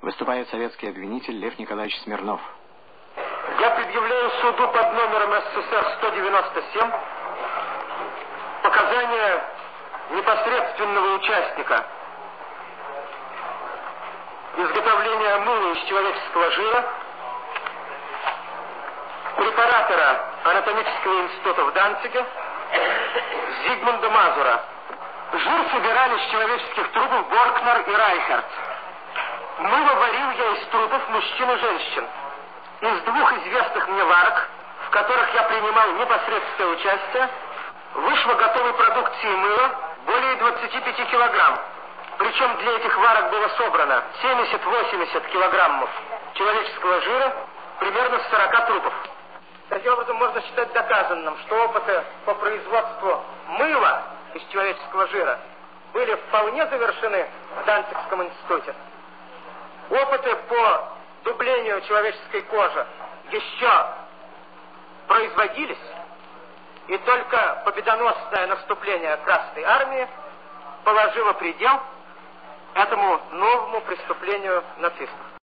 Выступает советский обвинитель Лев Николаевич Смирнов. Я предъявляю суду под номером СССР 197 показания непосредственного участника изготовления мыла из человеческого жира, препаратора анатомического института в Данциге Зигмунда Мазура. Жир собирали из человеческих трупов Боркнер и Райхерт. Мыло варил я из трупов мужчин и женщин. Из двух известных мне варок, в которых я принимал непосредственное участие, вышло готовой продукции мыла более 25 килограмм. Причем для этих варок было собрано 70-80 килограммов человеческого жира, примерно с 40 трупов. Таким образом, можно считать доказанным, что опыты по производству мыла из человеческого жира были вполне завершены в Данцигском институте. Опыты по дублению человеческой кожи еще производились, и только победоносное наступление Красной Армии положило предел этому новому преступлению нацистов.